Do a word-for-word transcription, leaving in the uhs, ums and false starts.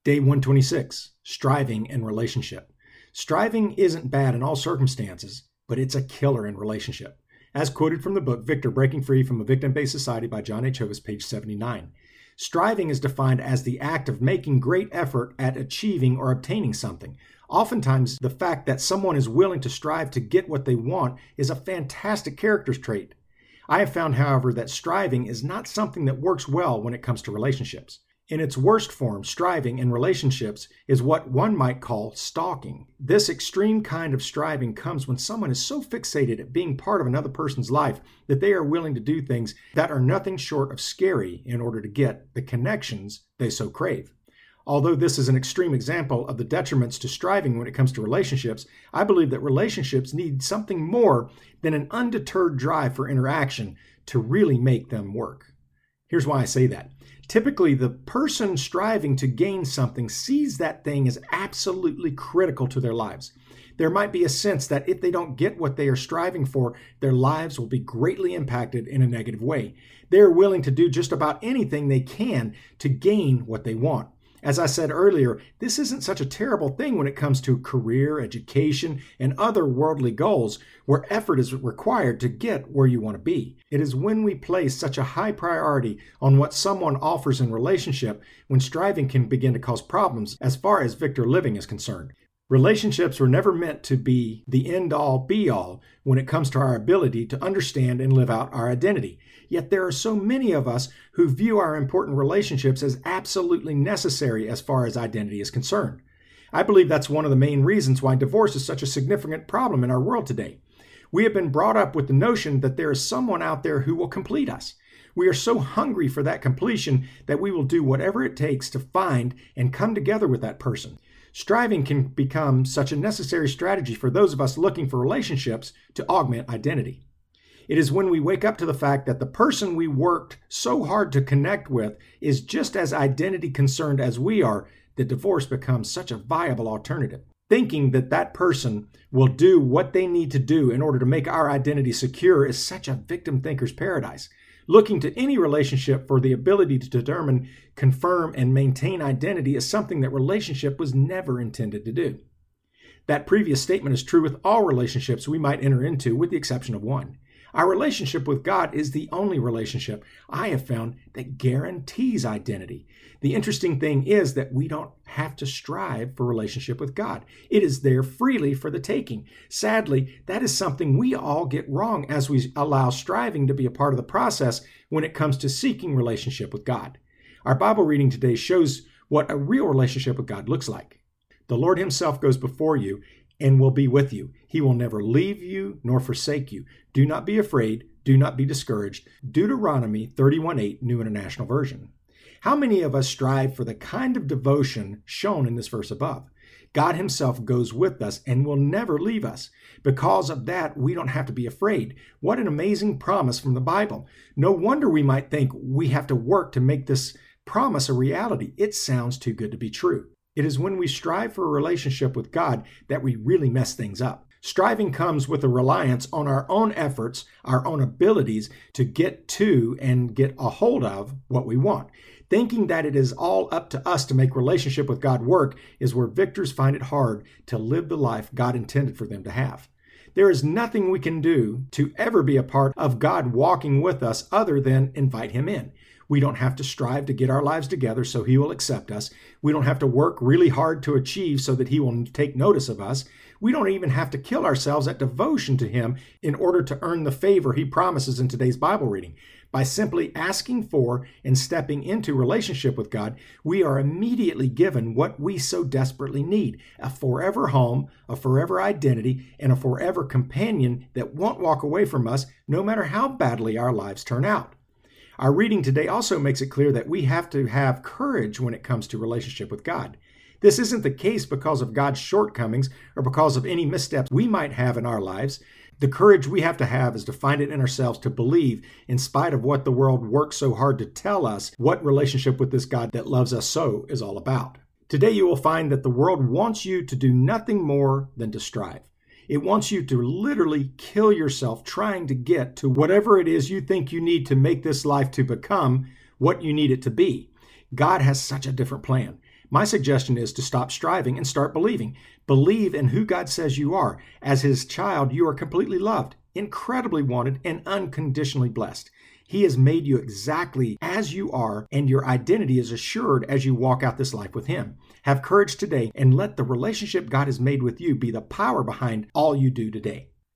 Day one twenty-six, Striving and Relationship. Striving isn't bad in all circumstances, but it's a killer in relationship. As quoted from the book Victor, Breaking Free from a Victim-Based Society by John H. Hovis, page seventy-nine. Striving is defined as the act of making great effort at achieving or obtaining something. Oftentimes, the fact that someone is willing to strive to get what they want is a fantastic character trait. I have found, however, that striving is not something that works well when it comes to relationships. In its worst form, striving in relationships is what one might call stalking. This extreme kind of striving comes when someone is so fixated at being part of another person's life that they are willing to do things that are nothing short of scary in order to get the connections they so crave. Although this is an extreme example of the detriments to striving when it comes to relationships, I believe that relationships need something more than an undeterred drive for interaction to really make them work. Here's why I say that. Typically, the person striving to gain something sees that thing as absolutely critical to their lives. There might be a sense that if they don't get what they are striving for, their lives will be greatly impacted in a negative way. They are willing to do just about anything they can to gain what they want. As I said earlier, this isn't such a terrible thing when it comes to career, education, and other worldly goals where effort is required to get where you want to be. It is when we place such a high priority on what someone offers in relationship when striving can begin to cause problems as far as Victor living is concerned. Relationships were never meant to be the end-all, be-all when it comes to our ability to understand and live out our identity. Yet there are so many of us who view our important relationships as absolutely necessary as far as identity is concerned. I believe that's one of the main reasons why divorce is such a significant problem in our world today. We have been brought up with the notion that there is someone out there who will complete us. We are so hungry for that completion that we will do whatever it takes to find and come together with that person. Striving can become such a necessary strategy for those of us looking for relationships to augment identity. It is when we wake up to the fact that the person we worked so hard to connect with is just as identity concerned as we are that divorce becomes such a viable alternative. Thinking that that person will do what they need to do in order to make our identity secure is such a victim thinker's paradise. Looking to any relationship for the ability to determine, confirm, and maintain identity is something that relationship was never intended to do. That previous statement is true with all relationships we might enter into, with the exception of one. Our relationship with God is the only relationship I have found that guarantees identity. The interesting thing is that we don't have to strive for relationship with God. It is there freely for the taking. Sadly, that is something we all get wrong as we allow striving to be a part of the process when it comes to seeking relationship with God. Our Bible reading today shows what a real relationship with God looks like. The Lord Himself goes before you and will be with you. He will never leave you nor forsake you. Do not be afraid. Do not be discouraged. Deuteronomy thirty-one eight, New International Version. How many of us strive for the kind of devotion shown in this verse above? God Himself goes with us and will never leave us. Because of that, we don't have to be afraid. What an amazing promise from the Bible. No wonder we might think we have to work to make this promise a reality. It sounds too good to be true. It is when we strive for a relationship with God that we really mess things up. Striving comes with a reliance on our own efforts, our own abilities to get to and get a hold of what we want. Thinking that it is all up to us to make relationship with God work is where victors find it hard to live the life God intended for them to have. There is nothing we can do to ever be a part of God walking with us other than invite Him in. We don't have to strive to get our lives together so He will accept us. We don't have to work really hard to achieve so that He will take notice of us. We don't even have to kill ourselves at devotion to Him in order to earn the favor He promises in today's Bible reading. By simply asking for and stepping into relationship with God, we are immediately given what we so desperately need: a forever home, a forever identity, and a forever companion that won't walk away from us no matter how badly our lives turn out. Our reading today also makes it clear that we have to have courage when it comes to relationship with God. This isn't the case because of God's shortcomings or because of any missteps we might have in our lives. The courage we have to have is to find it in ourselves to believe, in spite of what the world works so hard to tell us, what relationship with this God that loves us so is all about. Today you will find that the world wants you to do nothing more than to strive. It wants you to literally kill yourself trying to get to whatever it is you think you need to make this life to become what you need it to be. God has such a different plan. My suggestion is to stop striving and start believing. Believe in who God says you are. As His child, you are completely loved, incredibly wanted, and unconditionally blessed. He has made you exactly as you are, and your identity is assured as you walk out this life with Him. Have courage today and let the relationship God has made with you be the power behind all you do today.